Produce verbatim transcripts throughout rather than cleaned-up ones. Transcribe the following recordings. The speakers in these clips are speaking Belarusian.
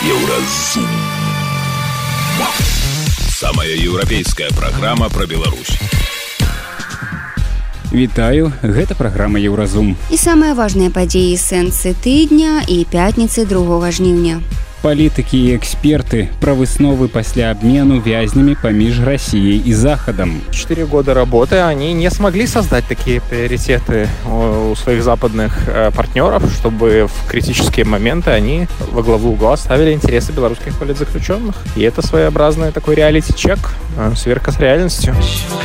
Еўразум. Самая еўрапейская праграма пра Беларусь. Вітаю, гэта праграма Еўразум. І самыя важныя падзеі сэнсы тыдня і пятніцы другога жніўня. Палітыкі і эксперты пра высновы пасля абмену вязнямі паміж Россией и Заходом. Четыре года работы они не смогли создать такие приоритеты у своих западных партнеров, чтобы в критические моменты они во главу угла ставили интересы белорусских политзаключенных. И это своеобразный такой реалити-чек, сверка с реальностью.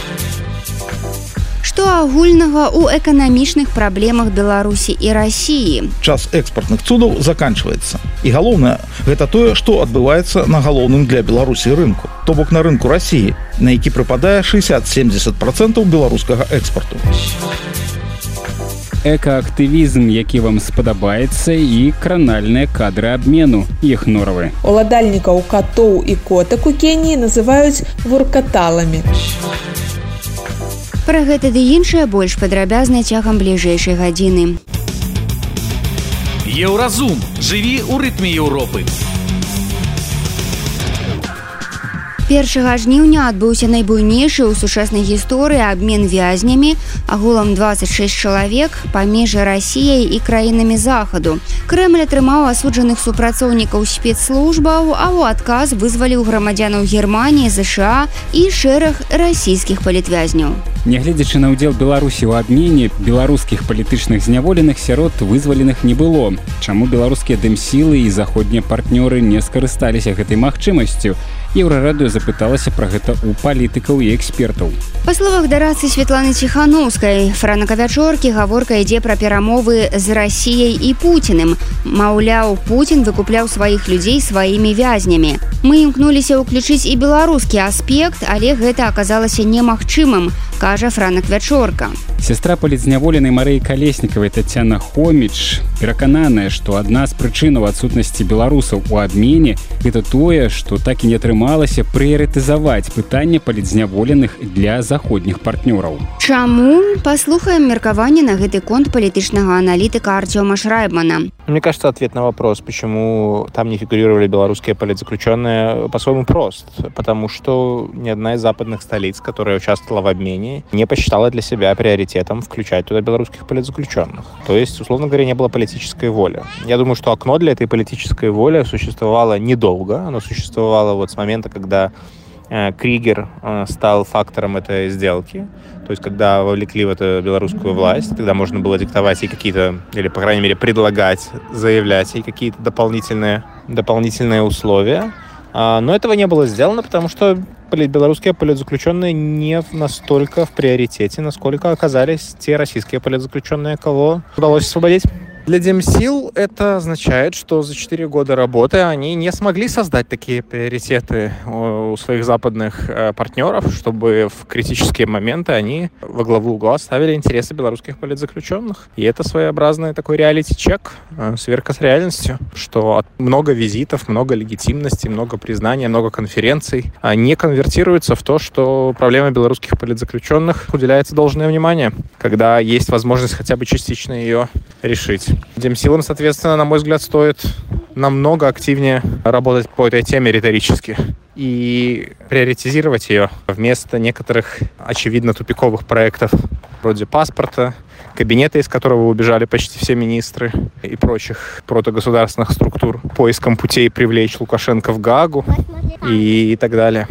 Што агульнага ў эканамічных праблемах Беларусі і России? Час экспортных цудаў заканчивается. І галоўнае, гэта тое, што адбываецца на галоўным для Беларусі рынку. То бок на рынку России, на які прыпадае шэсцьдзесят-сямдзесят процентаў беларускага экспорту. Экаактывізм, які вам спадабаецца, і кранальныя кадры абмену, іх норавы. Уладальнікаў катоў і котак у Кеніі называюць вуркаталамі. Пра гэта ды іншае больш падрабязна цягам бліжэйшай гадзіны. Еўразум. Жыві ў рытме Еўропы. першага жніўня адбыўся найбуйнейшы ў сучаснай гісторыі абмен вязнямі, агулам дваццаць шэсць чалавек, паміж Расіяй і краінамі Захаду. Крэмль атрымаў асуджаных супрацоўнікаў спецслужбаў, а ў адказ вызваліў грамадзянаў Германіі, ЗША і шэраг расійскіх палітвязняў. Нягледзячы на ўдзел Беларусі ў абмене, беларускіх палітычных зняволеных сярод вызваленых не было. Чаму беларускія дэмсілы і заходнія партнёры не скарысталіся гэтай магчымасцю? Еўрарадыё запыталася пра гэта ў палітыкаў і экспертаў. Па словах дарадцы Светланы Ціханаўскай, франка-вячоркі гаворка ідзе пра перамовы з Расіяй і Пуціным. Маўляў, Пуцін выкупляў сваіх людзей сваімі вязнямі. Мы імкнуліся ўключыць і беларускі аспект, але гэта аказалася немагчымым, кажа франак-вячорка. Сестра палітзняволенай Марыі Калеснікавай Тацяна Хоміч перакананая, што адна з прычынаў адсутнасці беларусаў у абмене гэта тое, што так і не атрымалася прыярытызаваць пытанне палітзняволеных для заходніх партнёраў. Чаму? Паслухаем меркаванне на гэты конт палітычнага аналітыка Артёма Шрайбмана. Мне кажется, ответ на вопрос, почему там не фигурировали белорусские политзаключенные, по-своему прост. Потому что ни одна из западных столиц, которая участвовала в обмене, не посчитала для себя приоритетом включать туда белорусских политзаключенных. То есть, условно говоря, не было политической воли. Я думаю, что окно для этой политической воли существовало недолго. Оно существовало вот с момента, когда э, Кригер э, стал фактором этой сделки. То есть, когда вовлекли в это белорусскую власть, тогда можно было диктовать ей какие-то, или, по крайней мере, предлагать, заявлять ей какие-то дополнительные, дополнительные условия. А, но этого не было сделано, потому что белорусские политзаключенные не настолько в приоритете, насколько оказались те российские политзаключенные, кого удалось освободить. Для демсил это означает, что за четыре года работы они не смогли создать такие приоритеты у своих западных партнеров, чтобы в критические моменты они во главу угла ставили интересы белорусских политзаключенных. И это своеобразный такой реалити-чек, сверка с реальностью, что много визитов, много легитимности, много признания, много конференций не конвертируется в то, что проблема белорусских политзаключенных уделяется должное внимание, когда есть возможность хотя бы частично ее решить. Демсилам, соответственно, на мой взгляд, стоит намного активнее работать по этой теме риторически и приоритизировать ее вместо некоторых очевидно тупиковых проектов вроде паспорта, кабинета, из которого убежали почти все министры и прочих протогосударственных структур, поиском путей привлечь Лукашенко в Гаагу и так далее.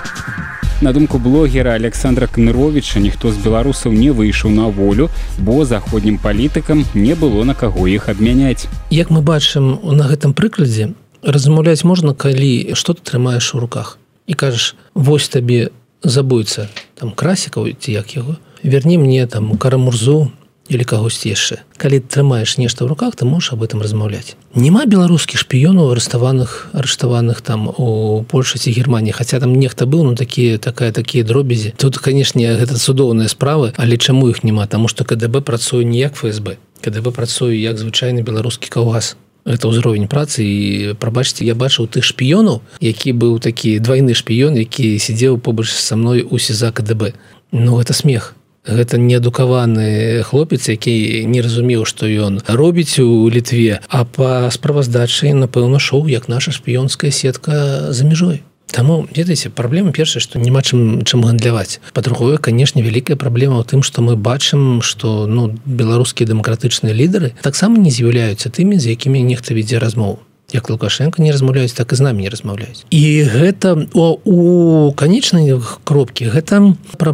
На думку блогера Александра Кныровіча, ніхто з беларусаў не выйшаў на волю, бо заходнім палітыкам не было на каго іх абмяняць. Як мы бачым на гэтым прыкладзе, размаўляць можна, калі што ты трымаеш у руках і кажаш: вось табе забойца там Красікаў ці як яго, верні мне там Карамурзу или кагосьці яшчэ. Калі трымаеш нешта ў руках, ты можаш об этом размаўляць. Няма беларускіх шпіёнаў арыштаваных арыштаваных там у Польшы ці Германії, хаця там нехта быў, ну такія такая такія дробязі. Тут, канешне, гэта цудоўныя справы, але чаму іх няма? Таму што КДБ працуе не як ФСБ. КДБ працуе як звычайны беларускі каўгас. Гэта ўзровень працы, і прабачце, я бачыў тых шпіёнаў, які быў такі двайны шпіён, які сидзеў побач са мной у СІЗА КДБ. Ну гэта смех. Гэта неадукаваны хлопец, які не разумеў, што ён робіць у Літве, а па справаздачы, напэўна, шоў, як наша шпіёнская сетка за мяжой. Таму, ведаеце, праблема першая, што няма чым, чым гандляваць. Па-другое, канешне, вялікая праблема ў тым, што мы бачым, што ну, беларускія дэмакратычныя лідары таксама не з'яўляюцца тымі, з якімі нехта вядзе размову. Як Лукашенко не размаўляюць, так і з намі не размаўляюць. І гэта у, у канечнай кропкі гэта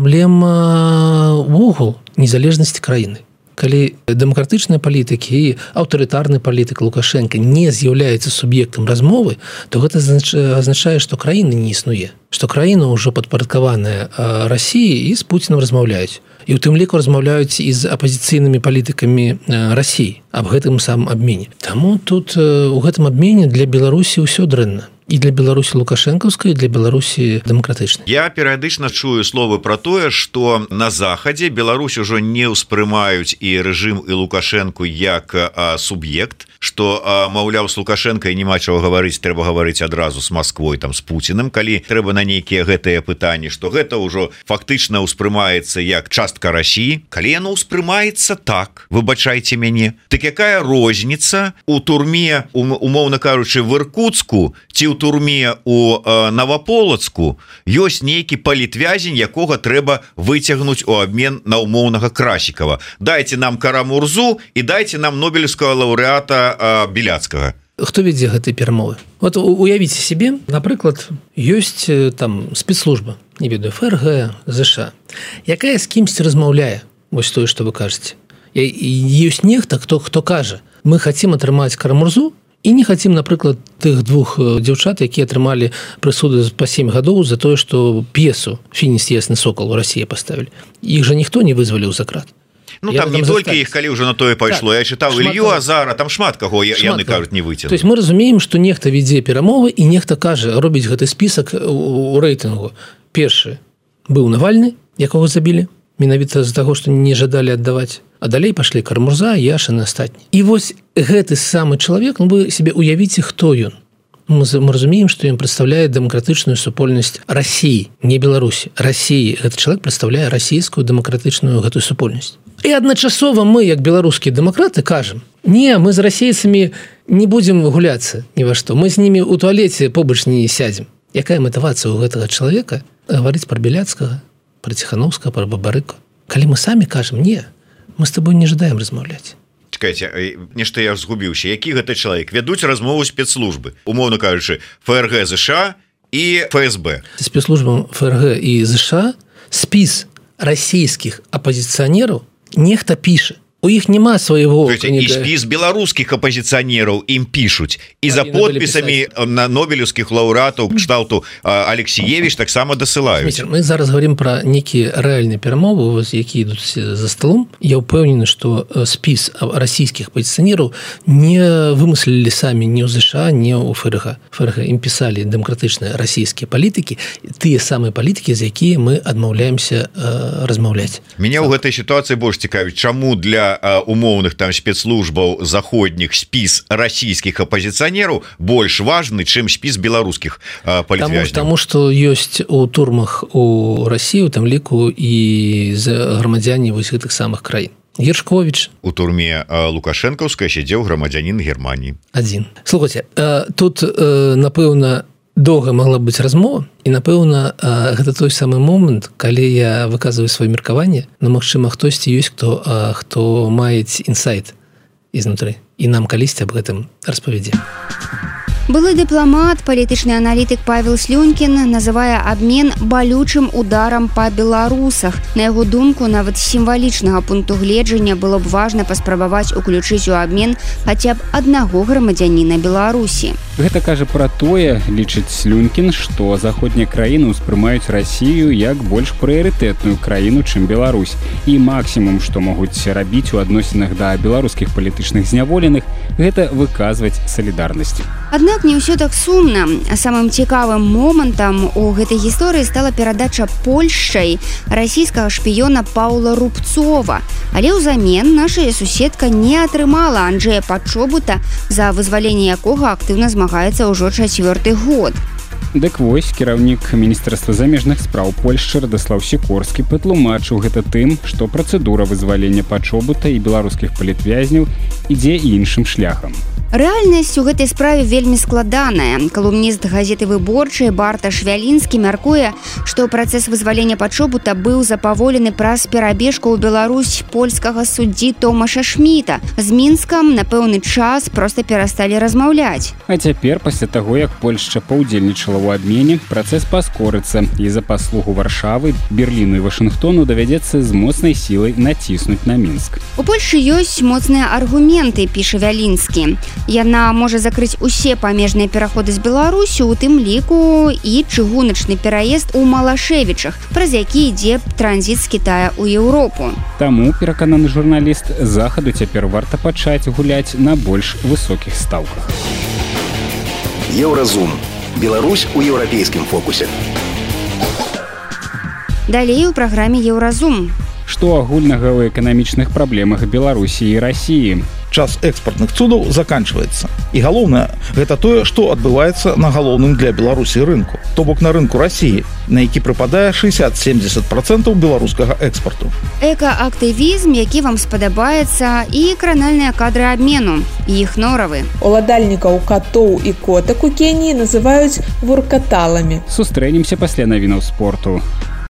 праблема ўвогул незалежнасці краіны. Калі дэмакратычныя палітыкі і аўтарытарны палітык Лукашенко не з'яўляецца суб'ектам размовы, то гэта азначае, што краіны не існуе, што краіна ўжо падпарадкаваная Расіі і з Пуцінам размаўляюць. І ў тым ліку размаўляюць і з апазіцыйнымі палітыкамі Расіі аб гэтым самым абмене. Таму тут у гэтым абмене для Беларусі ўсё дрэнна. І для Беларусі лукашэнкаўскай, і для Беларусі дэмакратычнай. Я перыядычна чую словы пра тое, што на захадзе Беларусь ужо не ўспрымаюць і рэжым і Лукашэнку як а, суб'ект, што а, маўляў з Лукашэнкай няма чаго гаварыць, трэба гаварыць адразу з Масквой, там з Пуцінам, калі трэба на нейкія гэтыя пытанні, што гэта ўжо фактычна ўспрымаецца як частка Расіі. Калі яно ўспрымаецца так, выбачайце мяне, так якая розніца у турме, умоўна кажучы, в Іркуцку ці ў турме у э, Наваполацку ёсць нейкі палітвязень, якога трэба выцягнуць у абмен на умоўнага Красікава. Дайце нам Карамурзу і дайце нам нобелевскага лаўрэата э, Біляцкага. Хто вядзе гэтай перамовы? Вот уявіце себе, напрыклад, ёсць там спецслужба, не ведаю, эф эр гэ, зэ ша, якая з кімсьці размаўляе, вось тое, што вы кажаце. Ёсць нехта, хто, хто кажа, мы хацім атрымаць Карамурзу, і не хацім, напрыклад, тых двух дзяўчат, якія атрымалі прысуды па сем гадоў за тое, што п'есу «Фініс ясны сокал» у Расіі паставілі. Іх жа ніхто не вызваліў за крат. Ну, я там не толькі іх, калі ўжо на тое пайшло. Так, я чытаў Ілью Азара, там шмат каго, шмат яны кажуць, не выцягнуць. То есть мы разумеем, што нехта вядзе перамовы, і нехта кажа, робіць гэты спісак у, у рэйтынгу. Першы быў Навальны, якога забілі, менавіта з таго, што не жадалі аддаваць. А далей пашлі Карамурза, Яшын і астатні. І вось гэты самы чалавек, ну вы себе уявіце, хто ён. Мы, мы разумеем, што ён прадстаўляе дэмакратычную супольнасць Расіі, не Беларусі. Расіі. Гэты чалавек прадстаўляе расійскую дэмакратычную гэтую супольнасць. І адначасова мы, як беларускія дэмакраты, кажам, не, мы з расейцамі не будзем гуляцца ні ва што. Мы з німі ў туалеце побач не сядзем. Якая матывацыя ў гэтага чалавека гаварыць пра Біляцкага, пра Ціханаўскага, пра Бабарыку? Калі мы самі кажам, не, мы з табой не жадаем размаўляць. Чакайце, нешта я згубіўся. Які гэта чалавек? Вядуць размову спецслужбы, умоўна кажучы, эф эр гэ зэ ша і эф эс бэ. Спецслужбам эф эр гэ і зэ ша спіс расійскіх апазіцыянераў нехта піша. У іх няма свайго... І спіс беларускіх апазіцыянераў ім пішуць. І за подпісамі на нобелевскіх лаўрэатаў кшталту Алексіевіч таксама дасылаюць. Мы зараз говорим пра нейкія рэальныя перамовы, які ідуць за столом. Я ўпэўнены, што спіс расійскіх апазіцыянераў не вымыслілі самі ні ў зэ ша, ні ў эф эр гэ. эф эр гэ ім пісалі дэмакратычныя расійскія палітыкі, тыя самыя палітыкі, з якія мы адмаўляемся размаўляць. Мяне ў гэтай сітуацыі больш цікавіць, чаму для умоўных там спецслужбаў заходніх спіс расійскіх апазіцыянераў больш важны, чым спіс беларускіх палітвязняў. Таму што ёсць у турмах у Расіі, у там ліку і грамадзяне вось гэтых самых краін. Гершковіч. У турме Лукашэнкаўскай сядзеў грамадзянін Германіі. Адзін. Слухайце, тут, напэўна, доўга магла быць размова, і, напэўна, гэта той самы момант, калі я выказваю сваё меркаванне, но, магчыма, хтосьці ёсць, хто, хто маюць інсайт ізнутры, і нам калісьці аб гэтым распавядзе. Былы дыпламат, палітычны аналітык Павел Слюнкін называе абмен балючым ударам па беларусах. На яго думку, нават з сімвалічнага пункту гледжання было б важна паспрабаваць уключыць у абмен хаця б аднаго грамадзяніна Беларусі. Гэта кажа пра тое, лічыць Слюнкін, што заходнія краіны ўспрымаюць Расію як больш прыярытэтную краіну, чым Беларусь. І максімум, што могуць рабіць у адносінах да беларускіх палітычных зняволеных, гэта выказваць салідарнасць. Аднак не ўсё так сумна. Самым цікавым момантам у гэтай гісторыі стала перадача Польшчай расійскага шпіёна Паўла Рубцова. Але ўзамен наша суседка не атрымала Анджэя Пачобута, за вызваленне якога актыўна змагаецца ўжо чацвёрты год. Дык вось кіраўнік міністэрства замежных спраў Польшчы Радаслаў Сікорскі патлумачыў гэта тым, што працэдура вызвалення пачобута і беларускіх палітвязняў ідзе іншым шляхам. Рэальнасць у гэтай справе вельмі складаная. Калумніст газеты «Выборчай» Барташ Вялінскі мяркуе, што працэс вызвалення пачобута быў запаволены праз перабежку ў Беларусь польскага суддзі Томаша Шміта. З Мінскам на пэўны час проста перасталі размаўляць. А цяпер, пасля таго, як Польшча паўдзельнічала ў абмене, працэс паскорыцца і за паслугу Варшавы, Берліну і Вашынгтону давядзецца з моцнай сілай націснуць на Мінск. У Польшчы ёсць моцныя аргументы, піша Вялінскі. Яна можа закрыць усе памежныя пераходы з Беларусю, у тым ліку і чыгуначны пераезд у Малашевічах, праз які ідзе транзіт з Кітая ў Еўропу. Таму, перакананы журналіст, захаду цяпер варта пачаць гуляць на больш высокіх стаўках. Еўразум. Беларусь у еўрапейскім фокусе. Далей у праграме «Еўразум». Што агульнага ў эканамічных праблемах Беларусі і Расіі? Час экспартных цудаў заканчваецца. І галоўнае, гэта тое, што адбываецца на галоўным для Беларусі рынку. То бок на рынку Расіі, на які прыпадае шэсцьдзесят процентаў беларускага экспарту. Экаактывізм, які вам спадабаецца, і кранальныя кадры абмену, іх норавы. Уладальнікаў катоў і котак у Кеніі называюць вуркаталамі. Сустрэнемся пасля навінаў спорту.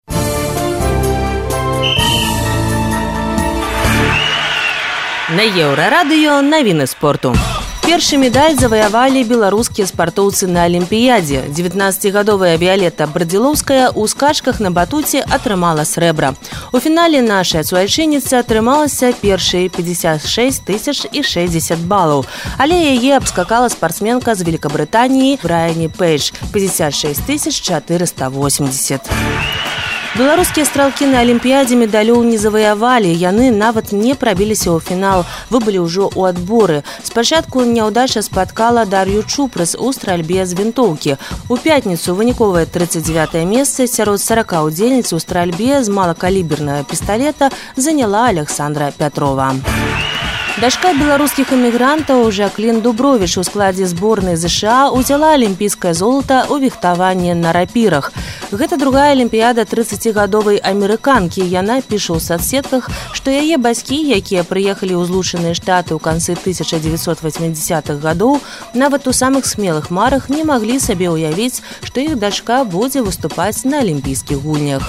На Еўрарадыё навіны спорту. Першы медаль заваявалі беларускія спартоўцы на Алімпіядзе. дзевятнаццацігадовая Віялета Брадзілоўская ў скачках на батуце атрымала срэбра. У фінале нашая суайчынніца атрымалася першай пятьдесят шесть тысяч і шэсцьдзесят балаў. Але яе абскакала спартсменка з Великабрытаніі Брайані Пейдж пятьдесят шесть тысяч четыреста восемьдесят. Беларускія стралкі на Алімпіядзе медалёў не заваявалі, яны нават не прабіліся ў фінал, выбылі ўжо ў адборы. Спачатку няўдача спаткала Дар'ю Чупрыс у стральбе з вінтоўкі. У пятніцу выніковае тридцать девятое месца сярод сорока удзельніц у стральбе з малакалібернага пісталета заняла Александра Пятрова. Дачка беларускіх эмігрантаў Жаклін Дубровіч у складзе зборнай ЗША ўзяла алімпійскае золата ў фехтаванні на рапірах. Гэта другая алімпіяда трыццацігадовай амерыканкі. Яна піша ў сацсетках, што яе бацькі, якія прыехалі ў Злучаныя Штаты ў канцы тысяча дзевяцьсот восьмідзесятых гадоў, нават у самых смелых марах не маглі сабе ўявіць, што іх дачка будзе выступаць на алімпійскіх гульнях.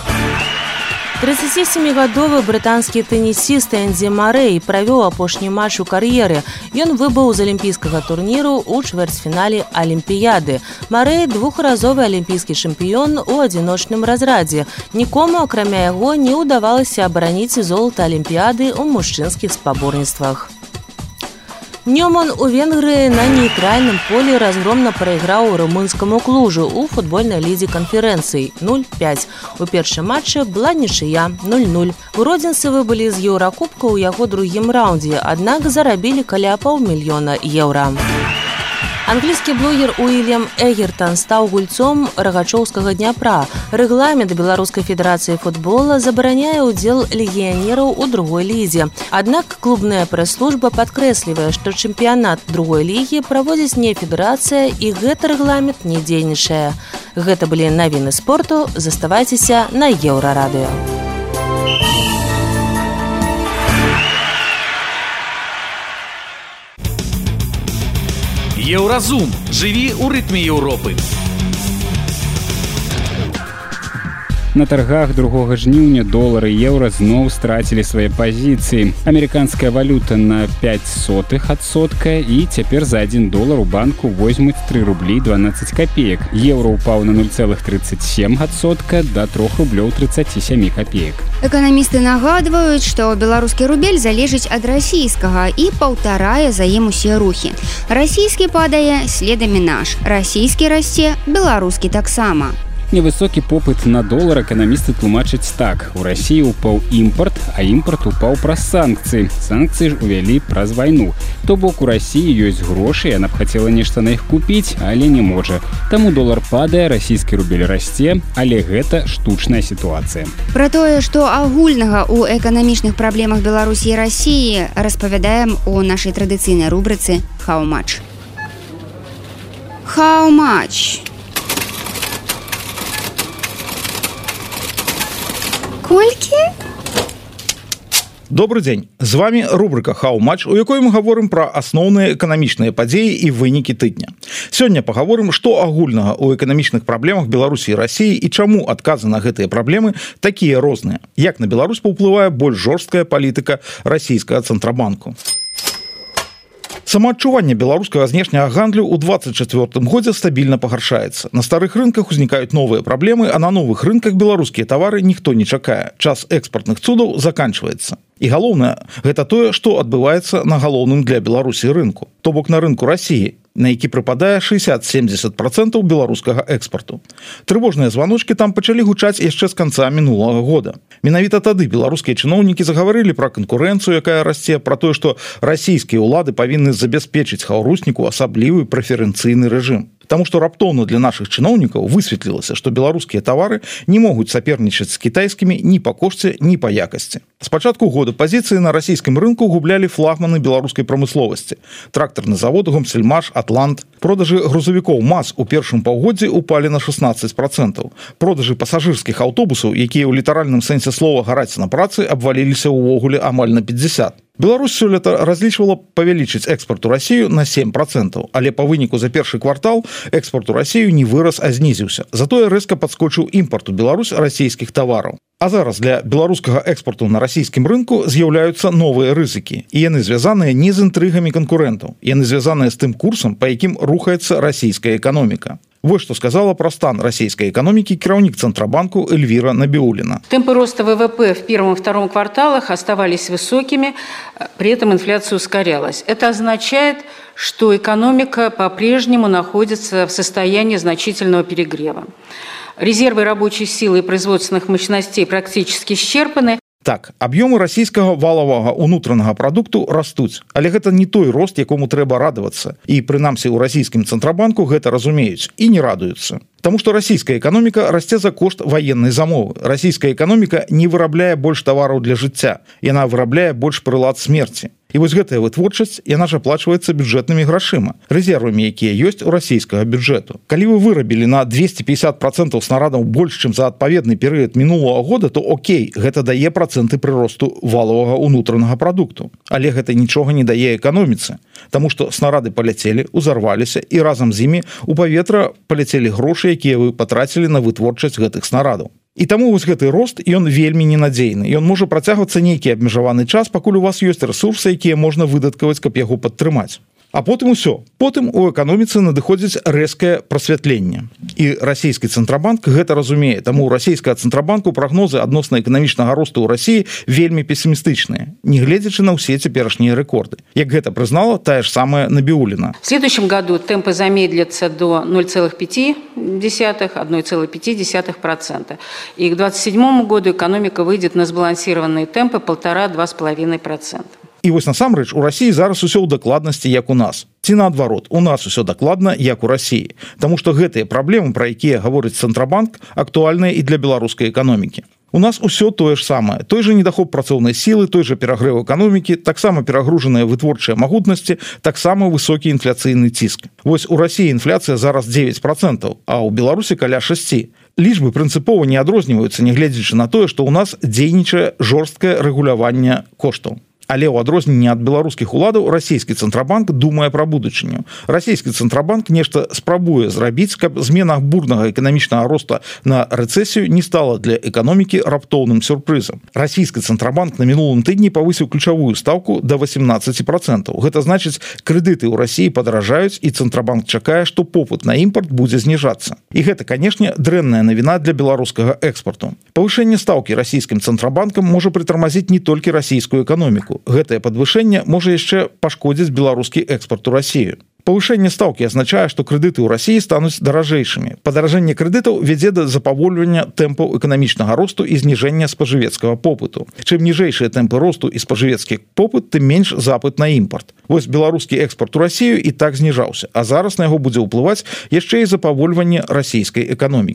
трыццацісемігадовы брытанскі тэнісіст Энді Марэй правёў апошні матч у кар'еры. Ён выбыў з алімпійскага турніру ў чвэрцьфінале Алімпіяды. Марэй двухразовы алімпійскі чэмпіён у адзіночным разрадзе. Нікому, акрамя яго, не ўдавалася абараніць золата Алімпіяды ў мужчынскіх спаборніцтвах. Нёман у Венгрыі на нейтральным полі разгромна прайграў румынскаму Клужу ў футбольнай лізе канферэнцыі нуль пять. У першым матчы была нічыя нуль нуль. Уродзенцы выбылі з еўракубка ў яго другім раўндзе, аднак зарабілі каля паўмільёна еўра. Англійскі блогер Уільям Эгертан стаў гульцом рагачоўскага Дняпра. Рэгламент Беларускай федэрацыі футбола забараняе ўдзел легіянераў у другой лізе. Аднак клубная прэс-служба падкрэслівае, што чэмпіянат другой лігі праводзіць не федэрацыя і гэты рэгламент не дзейнічае. Гэта былі навіны спорту. Заставайцеся на Еўрарадыё. Еўразум. Жыві ў рытме Еўропы. На таргах другога жніўня долары і еўра зноў страцілі свае пазіцыі. Амерыканская валюта на пяць сотых адсотка і цяпер за адзін долар у банку возьмуць тры рублі дванаццаць капеек. Еўра ўпаў на нуль цэлых тридцать семь адсотка да трох рублёў тридцать семь капеек. Эканамісты нагадваюць, што беларускі рубель залежыць ад расійскага і паўтарае за ім усе рухі. Расійскі падае, следамі наш. Расійскі расце, беларускі таксама. Невысокі попыт на долар эканамісты тлумачаць так. У Расіі упаў імпарт, а імпарт упаў праз санкцыі. Санкцыі ж увялі праз вайну. То бок у Расіі ёсць грошы, яна б хацела нешта на іх купіць, але не можа. Таму долар падае, расійскі рубель расце, але гэта штучная сітуацыя. Пра тое, што агульнага ў эканамічных праблемах Беларусі і Расіі, распавядаем у нашай традыцыйнай рубрыцы «How much?». How much? Колькі? Добрый дзень, з вами рубрика «Хау-матч», у якой мы гаворым пра асноўныя эканамічныя падзеі і вынікі тыдня. Сёння пагаворым, што агульнага ў эканамічных праблемах Беларусі і Расіі і чаму адказы на гэтыя праблемы такія розныя. Як на Беларусь паўплывае больш жорсткая палітыка расійскага цэнтрабанку. Самаадчуванне беларускага знешняга гандлю ў двадцать чацвёртым годзе стабільна пагаршаецца. На старых рынках узнікаюць новыя праблемы, а на новых рынках беларускія тавары ніхто не чакае. Час экспартных цудаў заканчваецца. І галоўнае, гэта тое, што адбываецца на галоўным для Беларусі рынку. То бок на рынку Расіі, на які прыпадае шэсцьдесят-семьдесят процентаў беларускага экспарту. Трывожныя званочкі там пачалі гучаць яшчэ з канца мінулага года. Менавіта тады беларускія чыноўнікі загаварылі пра канкурэнцыю, якая расце, пра тое, што расійскія ўлады павінны забяспечыць хаўрусніку асаблівы прэферэнцыйны рэжым. Таму што раптоўна для нашых чыноўнікаў высветлілася, што беларускія тавары не могуць сапернічаць з кітайскімі ні па кошце, ні па якасці. З пачатку года пазіцыі на расійскім рынку гублялі флагманы беларускай прамысловасці. Трактарны завод «Гомсельмаш», «Атлант». Продажы грузавікоў МАЗ у першым паўгоддзі упалі на шестнадцать процентов. Продажы пасажырскіх аўтобусаў, якія ў літаральным сэнсе слова гараць на працы, абваліліся ўвогуле амаль на пятьдесят. Беларусь сёлета разлічвала павялічыць экспорт у Расію на семь процентов, але па выніку за першы квартал экспорт у Расію не вырас, а знізіўся. Затое рэзка падскочыў імпорт у Беларусь расійскіх тавараў. А зараз для беларускага экспорту на расійскім рынку з'яўляюцца новыя рызыкі. І яны звязаныя не з інтрыгамі канкурэнтаў. Яны звязаныя з тым курсам, па якім рухаецца расійская эканоміка. Вот что сказала про стан российской экономики кіраўнік Центробанку Эльвира Набиуллина. Темпы роста ВВП в первом и втором кварталах оставались высокими, при этом инфляция ускорялась. Это означает, что экономика по-прежнему находится в состоянии значительного перегрева. Резервы рабочей силы и производственных мощностей практически исчерпаны. Так, аб'ёмы расійскага валавага ўнутранага прадукту растуць, але гэта не той рост, якому трэба радавацца. І прынамсі ў расійскім цэнтрабанку гэта разумеюць і не радуюцца. Таму што расійская эканоміка расце за кошт ваеннай замовы. Расійская эканоміка не вырабляе больш тавараў для жыцця, яна вырабляе больш прылад смерці. І вось гэтая вытворчасць, яна ж аплачваецца бюджэтнымі грашыма, рэзервамі, якія ёсць у расійскага бюджэту. Калі вы вырабілі на двести пятьдесят процентов снарадаў больш, чым за адпаведны перыяд мінулага года, то окей, гэта дае працэнты прыросту валавага ўнутранага прадукту. Але гэта нічога не дае эканоміцы, таму што снарады паляцелі, узарваліся, і разам з імі у паветра паляцелі грошы, якія вы патрацілі на вытворчасць гэтых снарадаў. І таму вось гэты рост, ён вельмі ненадзейны. Ён можа працягвацца нейкі абмежаваны час, пакуль у вас ёсць рэсурсы, якія можна выдаткаваць, каб яго падтрымаць. А потым усё. Потым у эканоміцы надыходзіць рэзкае прасвятленне. І расійскі цэнтрабанк гэта разумее. Таму у расійскага цэнтрабанку прагнозы адносна эканамічнага росту ў Расіі вельмі песімістычныя, не гледзячы на ўсе цяперашнія рэкорды. Як гэта прызнала тая ж самая Набиуллина. В следующем году темпы замедлятся до ноль целых пять десятых - одна целая пять десятых процента. И к двадцать седьмому году экономика выйдет на сбалансированные темпы полтора-два с половиной процента. І вось насамрэч у Расіі зараз усё ў дакладнасці, як у нас. Ці наадварот, у нас усё дакладна, як у Расіі. Таму што гэтыя праблемы, пра якія гаворыць Цэнтрабанк, актуальныя і для беларускай эканомікі. У нас усё тое ж самае. Той же недахоп працоўнай сілы, той же перагрэў эканомікі, таксама перагружаныя вытворчыя магутнасці, таксама высокі інфляцыйны ціск. Вось у Расіі інфляцыя зараз девять процентов, а ў Беларусі каля шесть. Лічбы прынцыпова не адрозніваюцца, нягледзячы на тое, што ў нас дзейнічае жорсткае рэгуляванне коштаў. Але ў адрозненне ад беларускіх уладаў расійскі цэнтрабанк думае пра будучыню. Расійскі цэнтрабанк нешта спрабуе зрабіць, каб змена бурнага эканамічнага роста на рэцэсію не стала для эканомікі раптоўным сюрпрызам. Расійскі цэнтрабанк на мінулым тыдні павысіў ключавую стаўку да восемнадцать процентов. Гэта значыць, крэдыты ў Расіі падаражаюць, і цэнтрабанк чакае, што попыт на імпорт будзе зніжацца. І гэта, канешне, дрэнная навіна для беларускага экспарту. Павышэнне стаўкі расійскім цэнтрабанкам можа прытармазіць не толькі расійскую эканоміку. Гэтае падвышэнне можа яшчэ пашкодзіць беларускі экспорт у Расію. Павышэнне стаўкі азначае, што крэдыты ў Расіі стануць даражэйшымі. Падаражэнне крэдытаў вядзе да запавольвання тэмпаў эканамічнага росту і зніжэння спажывецкага попыту. Чым ніжэйшыя тэмпы росту і спажывецкі попыт, тым менш запыт на імпорт. Вось беларускі экспорт у Расію і так зніжаўся, а зараз на яго будзе ўплываць яшчэ і запавольванне расійскай эканомікі.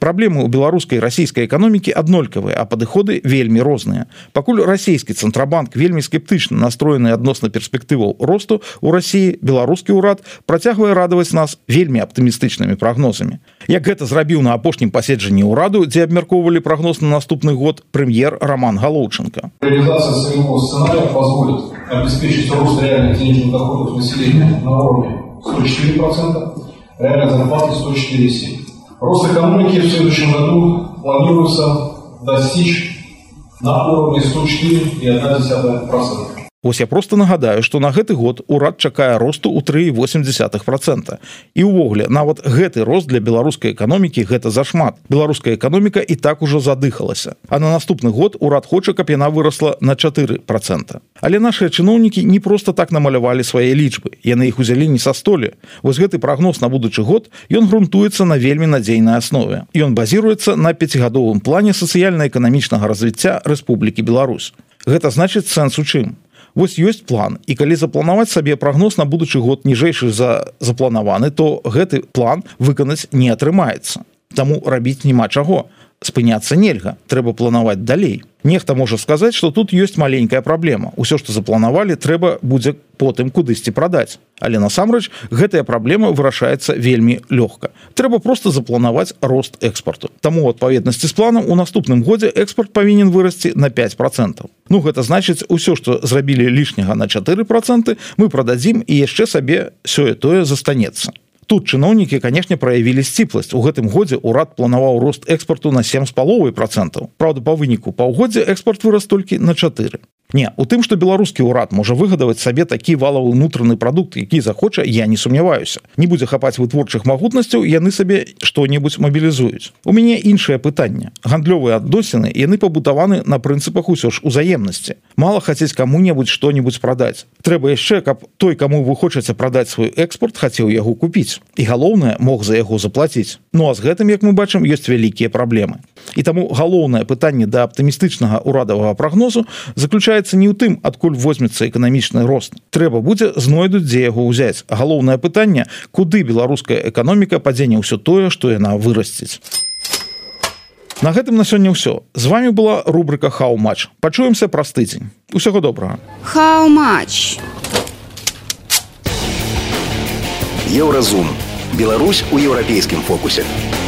Праблемы ў беларускай і расійскай эканомікі аднолькавыя, а падыходы вельмі розныя. Пакуль расійскі цэнтрабанк вельмі скептычна настроены адносна перспектываў росту ў Расіі, беларускі ўрад працягвае радаваць нас вельмі аптымістычнымі прагнозамі. Як гэта зрабіў на апошнім паседжанні ўраду, дзе абмяркоўвалі прагноз на наступны год прэм'ер Роман Галоўченко. Реализация своего сценария позволит обеспечить рост реальных денежных доходов населения на уровне сто четыре процента, реальной зарплаты сто четыре целых семь десятых процента. Рост экономики в следующем году планируется достичь на уровне сто четыре целых одна десятая процента. Вось я просто нагадаю, што на гэты год урад чакае росту ў тры цэлых восем десятых процента. І ўвогуле, нават гэты рост для беларускай эканомікі гэта зашмат. Беларуская эканоміка і так ужо задыхалася. А на наступны год урад хоча, каб яна вырасла на чатыры процента. Але нашыя чыноўнікі не проста так намалявалі свае лічбы. Яны іх узялі не са столі. Вось гэты прагноз на будучы год, ён грунтуецца на вельмі надзейнай аснове. Ён базіруецца на пяцігадовым плане сацыяльна-эканамічнага развіцця Рэспублікі Беларусь. Гэта значыць сэнс у чым? Вось ёсць план, і калі запланаваць сабе прагноз на будучы год ніжэйшы за запланаваны, то гэты план выканаць не атрымаецца. Таму рабіць няма чаго. Спыняцца нельга, трэба планаваць далей. Нехта можа сказаць, што тут ёсць маленькая праблема. Усё, што запланавалі, трэба будзе потым кудысьці прадаць. Але насамрэч гэтая праблема вырашаецца вельмі лёгка. Трэба проста запланаваць рост экспарту. Таму ў адпаведнасці з планам у наступным годзе экспарт павінен вырасці на пяць процентаў. Ну, гэта значыць, усё, што зрабілі лішняга на чатыры проценты, мы прададзім і яшчэ сабе сёе-тое застанецца. Тут чыноўнікі, канешне, праявілі сціпласць. У гэтым годзе ўрад планаваў рост экспарту на сем з паловай процентаў. Праўда, па выніку паўгоддзя экспарт вырас толькі на чатыры. Не, у тым, што беларускі ўрад можа выгадаваць сабе такі валавы ўнутраны прадукт, які захоча, я не сумняваюся. Не будзе хапаць вытворчых магутнасцяў, яны сабе што-небудзь мабілізуюць. У мяне іншае пытанне. Гандлёвыя адносіны, яны пабудаваны на прынцыпах усё ж узаемнасці. Мала хацець каму-небудзь што-небудзь прадаць. Трэба яшчэ, каб той, каму вы хочаце прадаць свой экспорт, хацеў яго купіць. І галоўнае, мог за яго заплаціць. Ну а з гэтым, як мы бачым, ёсць вялікія праблемы. І таму галоўнае пытанне да аптымістычнага ўрадавага прагнозу заключаецца не ў тым, адкуль возьмецца эканамічны рост. Трэба будзе знойдуць, дзе яго ўзяць. Галоўнае пытанне, куды беларуская эканоміка падзене ўсё тое, што яна вырасціць. На гэтым на сёння ўсё. З вами была рубрика «Хау-матч». Пачуемся праз тыдзень. Усяго добрага. Хау-матч. Еўразум. Беларусь у еўрапейскім фокусе.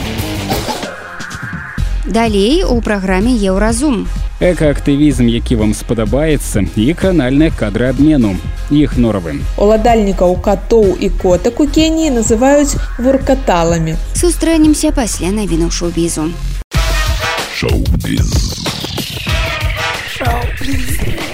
Далей у праграме «Еўразум». Экаактывізм, які вам спадабаецца, і кранальныя кадры абмену. Іх норавы. Уладальнікаў катоў і котак у Кеніі называюць вуркаталамі. Сустрэнемся пасля навінаў шоу-бізу. Шоу-біз. Шоу-біз.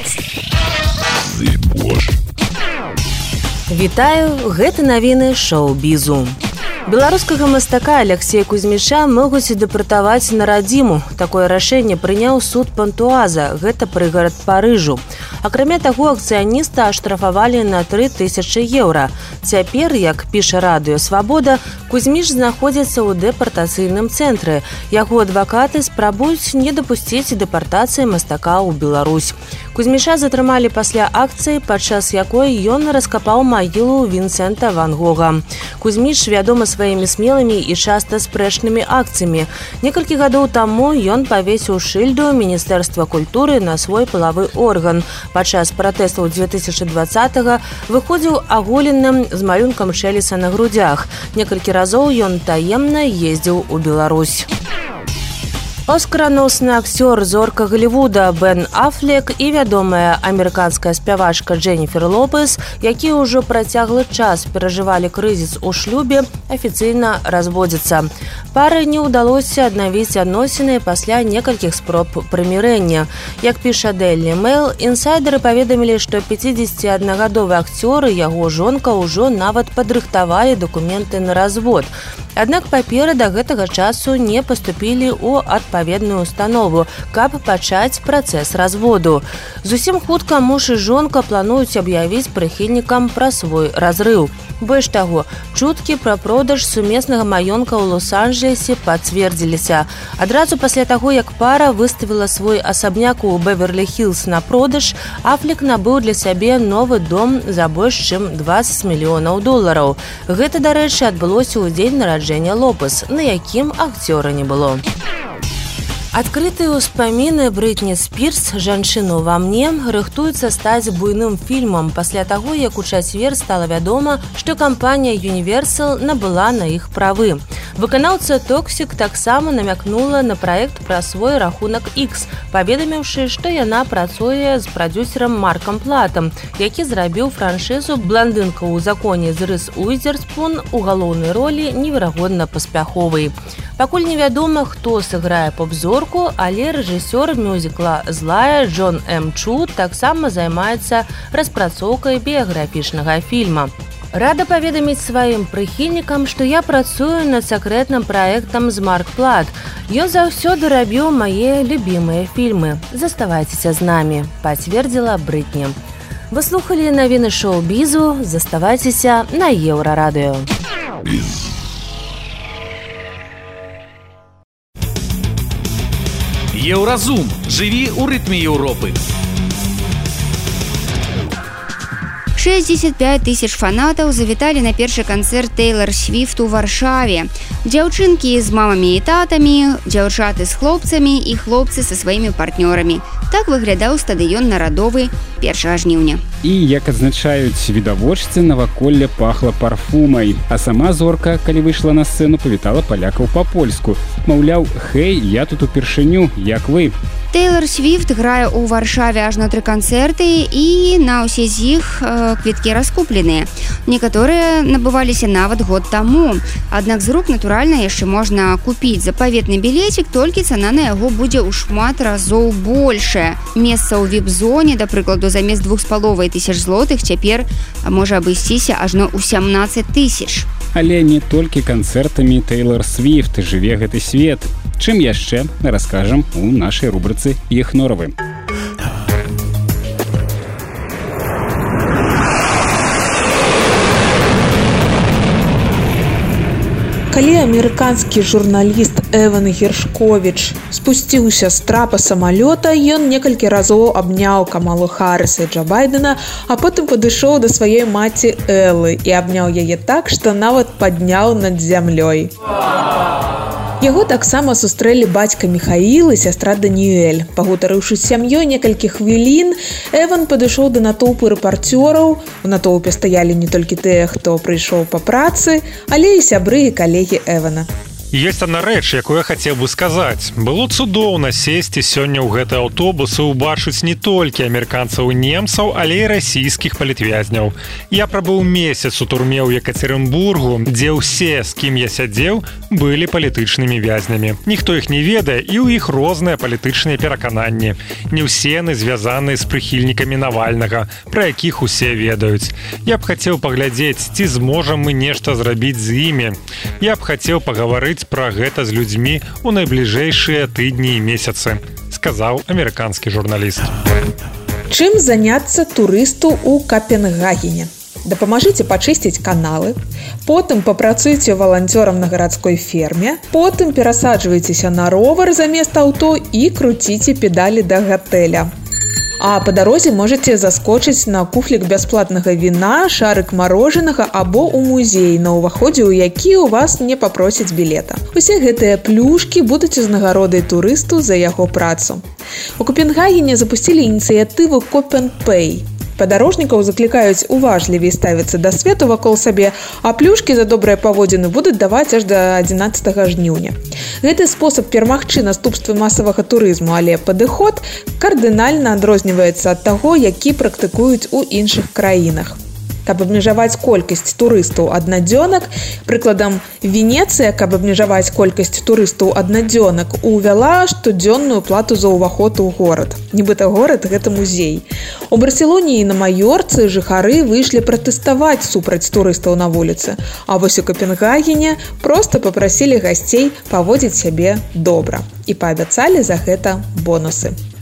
Вітаю, гэта навіны шоу-бізу. Беларускага мастака Алексея Кузьміча могуць дэпартаваць на радзіму. Такое рашэнне прыняў суд Пантуаза, гэта прыгарад Парыжу. Акрамя таго, акцыяніста аштрафавалі на тры тысячы еўра. Цяпер, як піша радыё «Свабода», Кузьміч знаходзіцца ў дэпартацыйным цэнтры. Яго адвакаты спрабуюць не дапусціць дэпартацыі мастака ў Беларусь. Кузьміча затрымалі пасля акцыі, падчас якой ён раскапаў магілу Вінсента ван Гога. Кузьміч вядомы сваімі смелымі і часта спрэчнымі акцыямі. Некалькі гадоў таму ён павесіў шыльду Міністэрства культуры на свой палавы орган. Падчас пратэстаў дзве тысячы дваццатага выходзіў аголеным з малюнкам Чэліса на грудзях. Некалькі разоў ён таемна ездзіў у Беларусь. Оскараносны акцёр, зорка Голливуда Бен Аффлек і вядомая амерыканская спявачка Дженніфер Лопес, якія ўжо працяглы час перажывалі крызіс у шлюбе, афіцыйна разводзяцца. Пары не ўдалося аднавіць адносіны пасля некалькіх спроб прымірэння. Як піша Daily Mail, інсайдеры паведамілі, што пяцідзесяціаднагадовы акцёр і яго жонка ўжо нават падрыхтавалі дакументы на развод. Аднак паперы да гэтага часу не паступілі ў адпаведную установу, каб пачаць працэс разводу. Зусім хутка муж і жонка плануюць аб'явіць прыхільнікам пра свой разрыў. Больш таго, чуткі пра продаж сумеснага маёнтка ў Лос-Анджелесе пацвердзіліся. Адразу пасля таго, як пара выставіла свой асабняк у Беверлі-Хілз на продаж, Аффлек набыў для сябе новы дом за больш чым дваццаць мільёнаў долараў. Гэта, дарэчы, адбылося ў дзень нараджэння нараджэння Лопес, на якім акцёра не было. Адкрытыя ўспаміны Брытні Спірс «Жанчыну ва мне» рыхтуецца стаць буйным фільмам пасля таго, як у чацвер стала вядома, што кампанія Universal набыла на іх правы. Выканаўца «Токсік» таксама намякнула на праект пра свой рахунак X, паведаміўшы, што яна працуе з прадзюсерам Маркам Платам, які зрабіў франшызу «Бландынка ў законе» з Рыз Уізерспун у галоўнай ролі неверагодна паспяховай. Пакуль невядома, хто сыграе поп-зорку, але рэжысёр мюзікла «Злая» Джон М. Чу таксама займаецца распрацоўкай біяграфічнага фільма. Рада паведаміць сваім прыхільнікам, што я працую над сакрэтным праектам з Марк Плат. Ён заўсёды рабіў мае любімыя фільмы. Заставайцеся з намі, пацвердзіла Брытні. Вы слухалі навіны шоу-бізу, заставайцеся на Еўрарадыё. Еўразум. Жыві ў рытме Еўропы. шестьдесят пять тысяч фанатаў завіталі на першы канцэрт Тэйлар Свіфт у Варшаве. Дзяўчынкі з мамамі і татамі, дзяўчаты з хлопцамі і хлопцы са сваімі партнёрамі. Так выглядаў стадыён нарадовы першага жніўня. І, як адзначаюць відавочцы, наваколле пахла парфумай. А сама зорка, калі выйшла на сцэну, павітала палякаў па-польску. Маўляў, хэй, я тут упершыню, як вы? Тэйлар Свіфт грае ў Варшаве аж на тры канцэрты, і на ўсе з іх э, квіткі раскупленыя. Некаторыя набываліся нават год таму. Аднак з рук, натуральна, яшчэ можна купіць запаветны білецік, толькі цана на яго будзе ў шмат разоў большая. Месца ў віп-зоне, да прыкладу, замест двух з паловай тысяч злотых цяпер можа абысціся ажно ў сямнаццаць тысяч. Але не толькі канцэртамі Тэйлар Свіфт жыве гэты свет. Чым яшчэ раскажам у нашай рубрыцы «Ехноравы». Калі амерыканскі журналіст Эван Гершковіч спусціўся з трапа самалёта, ён некалькі разоў абняў Камалу Харріс і Джо Байдена, а потым падышоў да сваёй маці Эллы і абняў яе так, што нават падняў над зямлёй. Яго таксама сустрэлі бацька Міхаіл і сястра Даніэль. Пагутарыўшы з сям'ёй некалькі хвілін, Эван падышоў да натоўпу рэпарцёраў. У натоўпе стаялі не толькі тыя, хто прыйшоў па працы, але і сябры і калегі Эвана. Ёсць одна рэч, якую я хацеў бы сказаць. Было цудоўна сесці сёння ў гэты аўтобус і ўбачыць не толькі амерыканцаў і немцаў, але і расійскіх палітвязняў. Я прабыў месяц у турме ў Екацерынбургу, дзе ўсе, з кім я сядзеў, былі палітычнымі вязнямі. Ніхто іх не ведае, і ў іх розныя палітычныя перакананні. Не ўсе яны звязаныя з прыхільнікамі Навальнага, пра якіх усе ведаюць. Я б хацеў паглядзець, ці зможам мы нешта зрабіць з імі. Я б хацеў пагаварыць пра гэта з людзьмі ў найбліжэйшыя тыдні і месяцы, сказаў амерыканскі журналіст. Чым заняцца турысту ў Капенгагене? Дапамажыце пачысціць каналы, потым папрацуйце валанцёрам на гарадской ферме, потым перасаджвайцеся на ровар замест аўто і круціце педалі да гатэля. А па дарозе можаце заскочыць на куфлік бясплатнага віна, шарык марожанага або ў музей, на ўваходзе ў які ў вас не папросяць білета. Усе гэтыя плюшкі будуць узнагародай турысту за яго працу. У Копенгагене запусцілі ініцыятыву Копенпэй. Падарожнікаў заклікаюць уважлівей ставіцца да свету вакол сабе, а плюшкі за добрыя паводзіны будуць даваць аж да адзінаццатага жніўня. Гэты спосаб перамагчы наступствы масавага турызму, але падыход кардынальна адрозніваецца ад таго, які практыкуюць у іншых краінах. Каб абмежаваць колькасць турыстаў аднадзёнак, прыкладам, Венецыя, каб абмежаваць колькасць турыстаў аднадзёнак, увяла штодзённую плату за ўваход у горад. Нібыта горад – гэта музей. У Барселоне і на Маёрцы жыхары выйшлі пратэставаць супраць турыстаў на вуліцы, а вось у Капенгагене проста папрасілі гасцей паводзіць сябе добра і паабяцалі за гэта бонусы.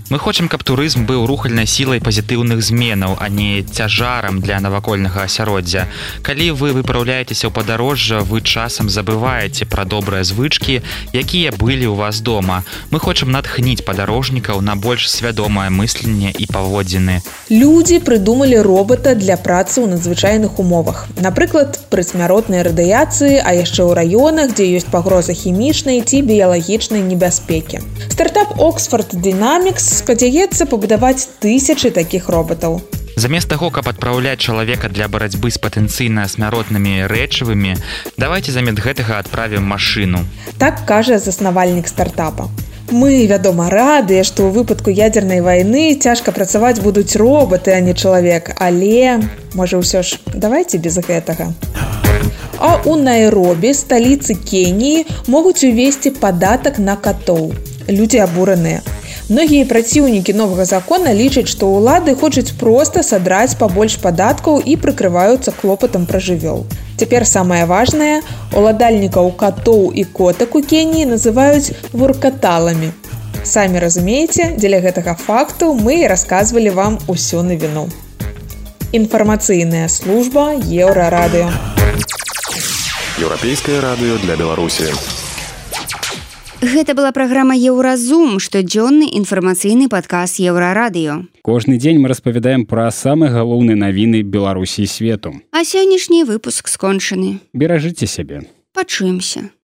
Мы хочам, каб турызм быў рухальнай сілай пазітыўных зменаў, а не цяжарам для навакольнага асяроддзя. Калі вы выпраўляецеся ў падарожжа, вы часам забываеце пра добрыя звычкі, якія былі ў вас дома. Мы хочам натхніць падарожнікаў на больш свядомае мысленне і паводзіны. Людзі прыдумалі робота для працы ў надзвычайных умовах. Напрыклад, пры смяротнай радыяцыі, а яшчэ ў раёнах, дзе ёсць пагроза хімічнай ці біялагічнай небяспекі. Стартап Oxford Dynamics спадзяецца пабудаваць тысячы такіх роботаў. Замест таго, каб адпраўляць чалавека для барацьбы з патэнцыйна смяротнымі рэчывымі, давайце замест гэтага адправім машыну. Так кажа заснавальнік стартапа. Мы, вядома, радыя, што ў выпадку ядзернай вайны цяжка працаваць будуць роботы, а не чалавек, але, можа, ўсё ж, давайце без гэтага. А ў Найробі, сталіцы Кеніі, могуць увесці падатак на катоў. Людзі абураныя. Многія праціўнікі новага закона лічаць, што ўлады хочуць проста садраць пабольш падаткаў і прыкрываюцца клопатам пра жывёл. Цяпер самае важнае, уладальнікаў катоў і котак у Кеніі называюць вуркаталамі. Самі разумееце, дзеля гэтага факту мы і расказвалі вам усю навіну. Інфармацыйная служба Еўрарадыё. Еўрапейскае радыё для Беларусі. Гэта была праграма «Еўразум», штодзённы інфармацыйны падкаст Еўрарадыё. Кожны дзень мы распавядаем пра самыя галоўныя навіны Беларусі і свету. А сённяшні выпуск скончаны. Беражыце сябе. Пачуемся.